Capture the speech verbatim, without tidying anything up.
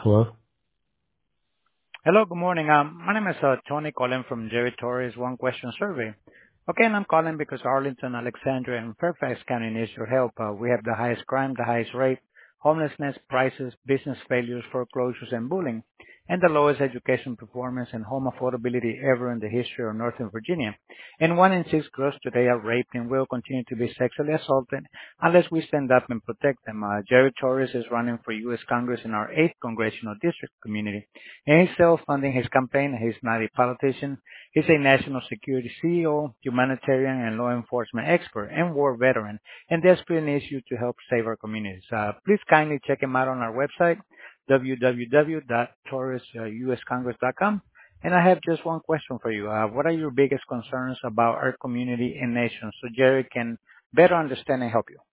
Hello? Hello, good morning. Um, My name is uh Tony calling from Jerry Torres One Question Survey. Okay, and I'm calling because Arlington, Alexandria, and Fairfax County needs your help. Uh, We have the highest crime, the highest rate, homelessness, prices, business failures, foreclosures, and bullying, and the lowest education performance and home affordability ever in the history of Northern Virginia. And one in six girls today are raped and will continue to be sexually assaulted unless we stand up and protect them. Uh, Jerry Torres is running for U S Congress in our eighth Congressional District community. And he's self-funding his campaign. He's not a politician. He's a national security C E O, humanitarian and law enforcement expert, and war veteran, and desperately needs you to help save our communities. Uh, please kindly check him out on our website, w w w dot torres u s congress dot com. And I have just one question for you. Uh, what are your biggest concerns about our community and nation so Jerry can better understand and help you?